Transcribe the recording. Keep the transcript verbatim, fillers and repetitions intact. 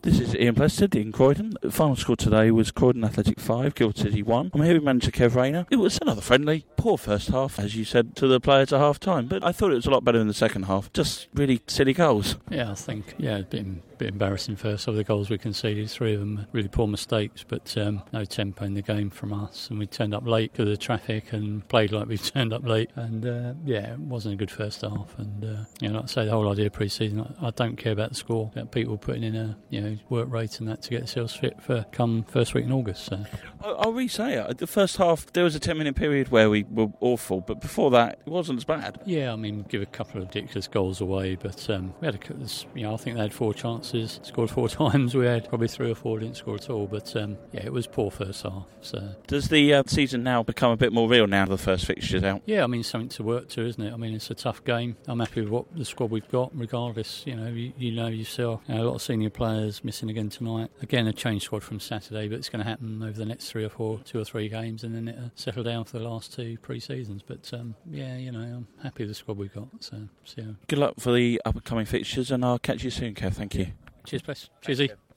This is Ian Plested in Croydon. The final score today was Croydon Athletic five, Guildford City one. I'm here with manager Kev Rayner. It was another friendly, poor first half, as you said to the players at half time, but I thought it was a lot better in the second half. Just really silly goals. Yeah, I think, yeah, it's been a bit embarrassing first. Some of the goals we conceded, three of them really poor mistakes, but um, no tempo in the game from us. And we turned up late because of the traffic and played like we turned up late. And uh, yeah, it wasn't a good first half. And uh, you know, like I say, the whole idea of pre-season, I, I don't care about the score, about people putting in a, you know, work rate and that to get themselves fit for come first week in August. So. I'll, I'll re-say it. The first half, there was a ten-minute period where we were awful, but before that, it wasn't as bad. Yeah, I mean, give a couple of ridiculous goals away, but um, we had, a, you know, I think they had four chances, scored four times. We had probably three or four didn't score at all, but um, yeah, it was poor first half. So. Does the uh, season now become a bit more real now the first fixture's out? Yeah, I mean, something to work to, isn't it? I mean, it's a tough game. I'm happy with what the squad we've got, regardless. You know, you, you know yourself, you know, a lot of senior players missing again tonight. Again, a change squad from Saturday, but it's going to happen over the next three or four, two or three games, and then it'll settle down for the last two pre-seasons. But um, yeah, you know, I'm happy with the squad we've got. So, see how. Good luck for the upcoming fixtures, and I'll catch you soon, Kev. Thank you. Cheers, Press. Cheers, E.